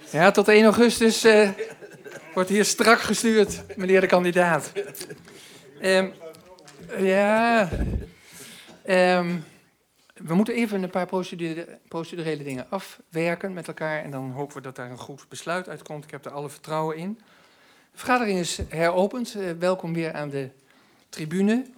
Ja, tot 1 augustus wordt hier strak gestuurd, meneer de kandidaat. We moeten even een paar procedurele dingen afwerken met elkaar. En dan hopen we dat daar een goed besluit uitkomt. Ik heb er alle vertrouwen in. De vergadering is heropend. Welkom weer aan de tribune.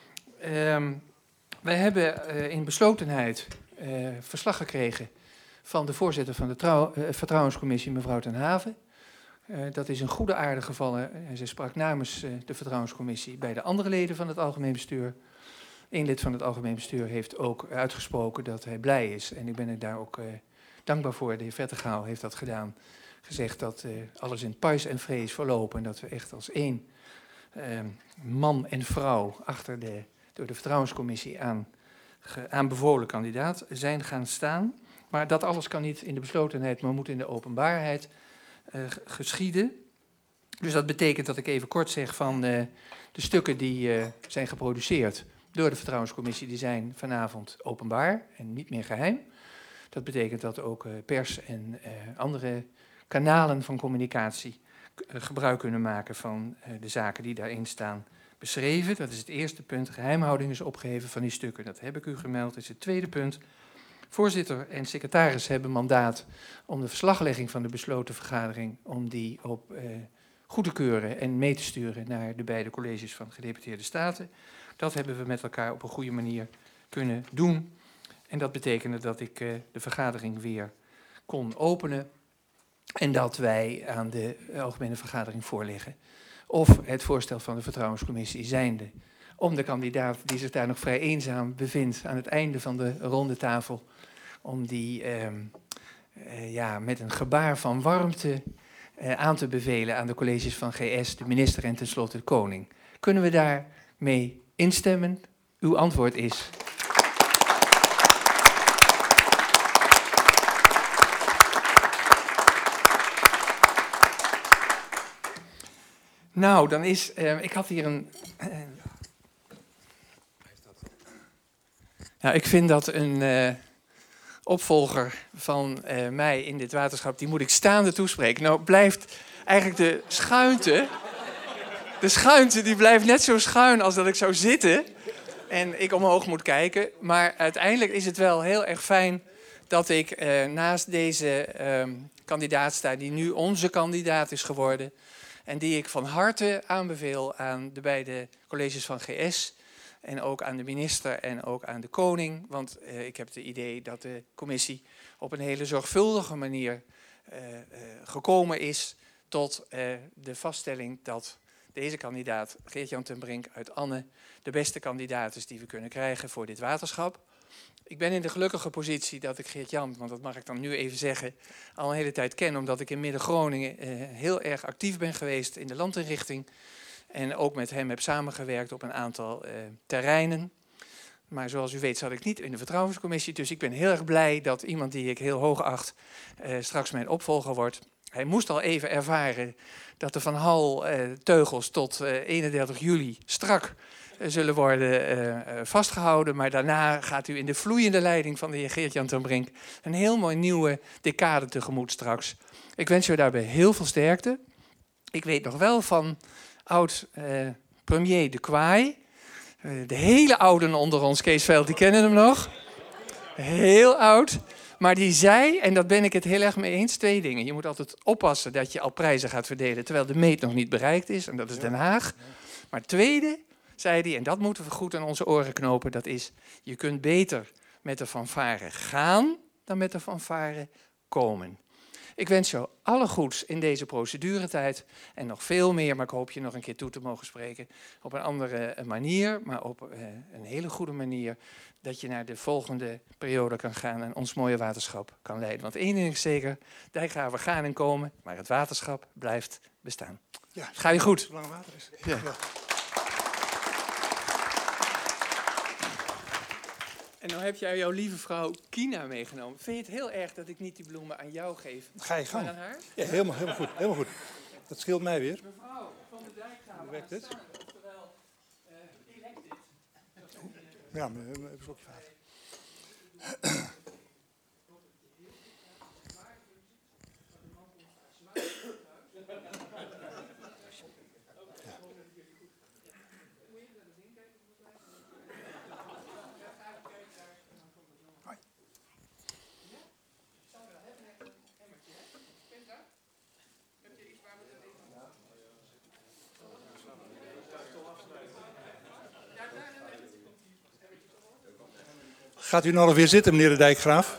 Wij hebben in beslotenheid verslag gekregen van de voorzitter van de Vertrouwenscommissie, mevrouw Ten Haven. Dat is in goede aarde gevallen. En ze sprak namens de Vertrouwenscommissie bij de andere leden van het Algemeen Bestuur. Eén lid van het Algemeen Bestuur heeft ook uitgesproken dat hij blij is. En ik ben er daar ook dankbaar voor. De heer Vettergaal heeft dat gedaan. Gezegd dat alles in pais en vrees verlopen. En dat we echt als één man en vrouw achter door de Vertrouwenscommissie aanbevolen kandidaat zijn gaan staan. Maar dat alles kan niet in de beslotenheid, maar moet in de openbaarheid geschieden. Dus dat betekent dat ik even kort zeg van de stukken die zijn geproduceerd door de Vertrouwenscommissie, die zijn vanavond openbaar en niet meer geheim. Dat betekent dat ook pers en andere kanalen van communicatie gebruik kunnen maken van de zaken die daarin staan beschreven. Dat is het eerste punt. Geheimhouding is opgeheven van die stukken. Dat heb ik u gemeld. Dat is het tweede punt. Voorzitter en secretaris hebben mandaat om de verslaglegging van de besloten vergadering, om die op goed te keuren en mee te sturen naar de beide colleges van gedeputeerde staten. Dat hebben we met elkaar op een goede manier kunnen doen. En dat betekende dat ik de vergadering weer kon openen en dat wij aan de algemene vergadering voorleggen of het voorstel van de Vertrouwenscommissie zijnde om de kandidaat die zich daar nog vrij eenzaam bevindt aan het einde van de ronde tafel, om die met een gebaar van warmte aan te bevelen aan de colleges van GS, de minister en tenslotte de koning. Kunnen we daarmee instemmen? Uw antwoord is... Nou, dan is... ik had hier een... ik vind dat een opvolger van mij in dit waterschap, die moet ik staande toespreken. Nou blijft eigenlijk de schuinte die blijft net zo schuin als dat ik zou zitten en ik omhoog moet kijken. Maar uiteindelijk is het wel heel erg fijn dat ik naast deze kandidaat sta, die nu onze kandidaat is geworden en die ik van harte aanbeveel aan de beide colleges van GS en ook aan de minister en ook aan de koning. Want ik heb het idee dat de commissie op een hele zorgvuldige manier gekomen is tot de vaststelling dat deze kandidaat, Geert-Jan ten Brink uit Anne, de beste kandidaat is die we kunnen krijgen voor dit waterschap. Ik ben in de gelukkige positie dat ik Geert-Jan, want dat mag ik dan nu even zeggen, al een hele tijd ken, omdat ik in Midden-Groningen heel erg actief ben geweest in de landinrichting. En ook met hem heb samengewerkt op een aantal terreinen. Maar zoals u weet zat ik niet in de Vertrouwenscommissie. Dus ik ben heel erg blij dat iemand die ik heel hoog acht straks mijn opvolger wordt. Hij moest al even ervaren dat de Van Hal teugels tot 31 juli strak zullen worden vastgehouden. Maar daarna gaat u in de vloeiende leiding van de heer Geert-Jan ten Brink een heel mooi nieuwe decade tegemoet straks. Ik wens u daarbij heel veel sterkte. Ik weet nog wel van oud-premier De Kwaai. De hele ouden onder ons, Kees Veld, die kennen hem nog. Heel oud. Maar die zei, en daar ben ik het heel erg mee eens, 2 dingen. Je moet altijd oppassen dat je al prijzen gaat verdelen terwijl de meet nog niet bereikt is. En dat is Den Haag. Maar het tweede, zei hij, en dat moeten we goed aan onze oren knopen, dat is, je kunt beter met de fanfare gaan dan met de fanfare komen. Ik wens jou alle goeds in deze proceduretijd en nog veel meer, maar ik hoop je nog een keer toe te mogen spreken op een andere manier, maar op een hele goede manier, dat je naar de volgende periode kan gaan en ons mooie waterschap kan leiden. Want één ding is zeker, dijkgraven gaan en komen, maar het waterschap blijft bestaan. Ja, ga je goed. Zolang er water is. Ja. Ja. En dan heb jij jouw lieve vrouw Kina meegenomen. Vind je het heel erg dat ik niet die bloemen aan jou geef, Ga je gang. maar aan haar? Ja, helemaal goed. Helemaal goed. Dat scheelt mij weer. Mevrouw van de Dijkgraven. Hoe werkt dit? Oftewel, direct dit. Ja, maar even een slokje water. Gaat u nog weer zitten, meneer de Dijkgraaf?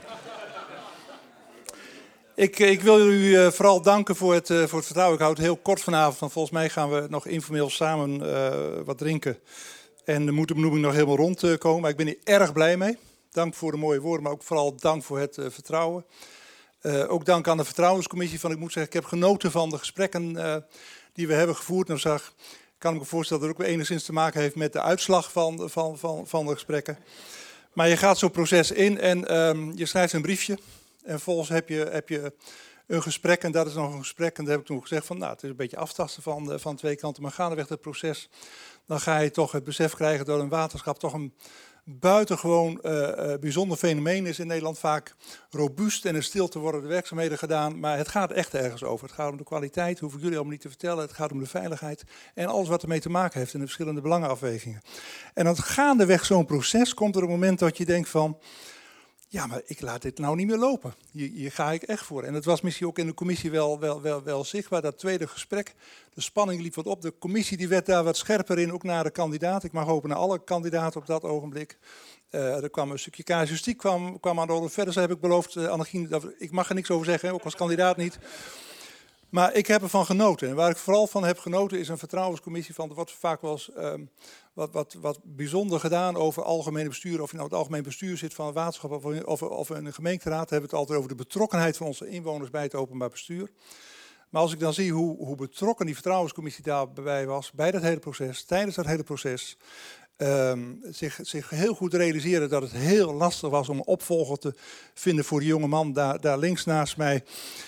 Ik wil u vooral danken voor het vertrouwen. Ik houd het heel kort vanavond, want volgens mij gaan we nog informeel samen wat drinken. En moet de benoeming nog helemaal rondkomen. Maar ik ben hier erg blij mee. Dank voor de mooie woorden, maar ook vooral dank voor het vertrouwen. Ook dank aan de Vertrouwenscommissie. Ik moet zeggen, ik heb genoten van de gesprekken die we hebben gevoerd. Nou kan ik me voorstellen dat het ook weer enigszins te maken heeft met de uitslag van de gesprekken. Maar je gaat zo'n proces in en je schrijft een briefje. En vervolgens heb je een gesprek en dat is nog een gesprek. En daar heb ik toen gezegd van, nou, het is een beetje aftasten van twee kanten. Maar gaandeweg het proces, dan ga je toch het besef krijgen dat een waterschap toch een buitengewoon bijzonder fenomeen is in Nederland. Vaak robuust en in stilte worden de werkzaamheden gedaan. Maar het gaat echt ergens over. Het gaat om de kwaliteit, hoef ik jullie allemaal niet te vertellen. Het gaat om de veiligheid en alles wat ermee te maken heeft in de verschillende belangenafwegingen. En dan gaandeweg zo'n proces komt er een moment dat je denkt van, ja, maar ik laat dit nou niet meer lopen. Hier ga ik echt voor. En het was misschien ook in de commissie wel zichtbaar, dat tweede gesprek. De spanning liep wat op. De commissie die werd daar wat scherper in, ook naar de kandidaat. Ik mag hopen naar alle kandidaten op dat ogenblik. Er kwam een stukje casuïstiek kwam aan de orde. Verder heb ik beloofd, Annegien, ik mag er niks over zeggen, ook als kandidaat niet. Maar ik heb ervan genoten. En waar ik vooral van heb genoten is een vertrouwenscommissie van wat vaak wel eens wat bijzonder gedaan over algemene bestuur. Of je nou het algemeen bestuur zit van een waterschap of in een gemeenteraad, hebben we het altijd over de betrokkenheid van onze inwoners bij het openbaar bestuur. Maar als ik dan zie hoe betrokken die vertrouwenscommissie daarbij was, bij dat hele proces, tijdens dat hele proces, zich heel goed realiseren dat het heel lastig was om een opvolger te vinden voor die jonge man daar links naast mij.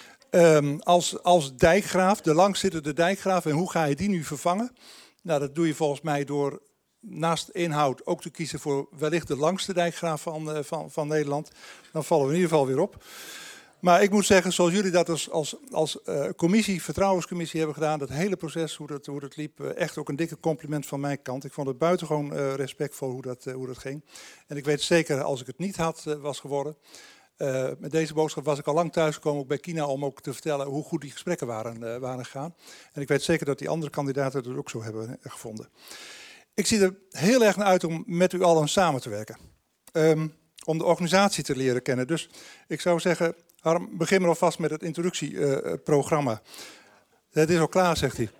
Als dijkgraaf, de langzittende dijkgraaf, en hoe ga je die nu vervangen? Nou, dat doe je volgens mij door naast inhoud ook te kiezen voor wellicht de langste dijkgraaf van Nederland. Dan vallen we in ieder geval weer op. Maar ik moet zeggen, zoals jullie dat als commissie, vertrouwenscommissie hebben gedaan, dat hele proces, hoe dat liep, echt ook een dikke compliment van mijn kant. Ik vond het buitengewoon respectvol hoe dat ging. En ik weet zeker, als ik het niet was geworden, met deze boodschap was ik al lang thuisgekomen, ook bij Kina, om ook te vertellen hoe goed die gesprekken waren gegaan. En ik weet zeker dat die andere kandidaten het ook zo hebben gevonden. Ik zie er heel erg naar uit om met u allen samen te werken. Om de organisatie te leren kennen. Dus ik zou zeggen, Harm, begin maar alvast met het introductieprogramma. Het is al klaar, zegt hij.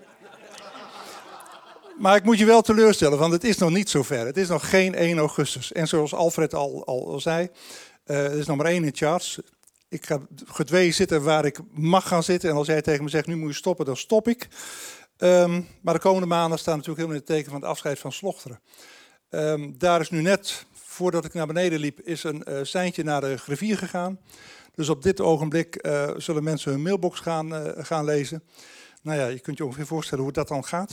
Maar ik moet je wel teleurstellen, want het is nog niet zover. Het is nog geen 1 augustus. En zoals Alfred al zei, er is nog maar 1 in charge. Ik ga gedwee zitten waar ik mag gaan zitten. En als jij tegen me zegt, nu moet je stoppen, dan stop ik. Maar de komende maanden staan natuurlijk helemaal in het teken van het afscheid van Slochteren. Daar is nu net, voordat ik naar beneden liep, is een seintje naar de griffier gegaan. Dus op dit ogenblik zullen mensen hun mailbox gaan lezen. Nou ja, je kunt je ongeveer voorstellen hoe dat dan gaat.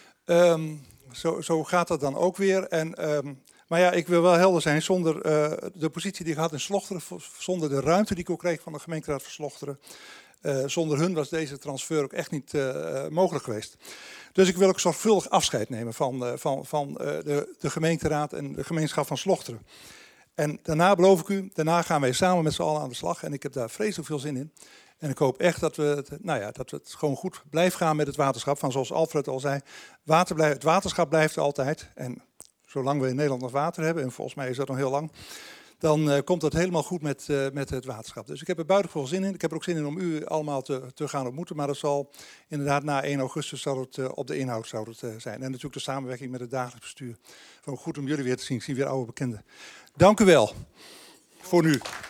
Zo gaat dat dan ook weer. Maar ja, ik wil wel helder zijn, zonder de positie die ik had in Slochteren, zonder de ruimte die ik ook kreeg van de gemeenteraad van Slochteren, zonder hun was deze transfer ook echt niet mogelijk geweest. Dus ik wil ook zorgvuldig afscheid nemen van de gemeenteraad en de gemeenschap van Slochteren. En daarna beloof ik u, daarna gaan wij samen met z'n allen aan de slag. En ik heb daar vreselijk veel zin in. En ik hoop echt dat we het gewoon goed blijft gaan met het waterschap. Van zoals Alfred al zei, het waterschap blijft er altijd. En zolang we in Nederland nog water hebben, en volgens mij is dat nog heel lang, dan komt dat helemaal goed met het waterschap. Dus ik heb er buitengewoon zin in. Ik heb er ook zin in om u allemaal te gaan ontmoeten. Maar dat zal inderdaad na 1 augustus op de inhoud zijn. En natuurlijk de samenwerking met het dagelijks bestuur. Gewoon goed om jullie weer te zien. Ik zie weer oude bekenden. Dank u wel voor nu.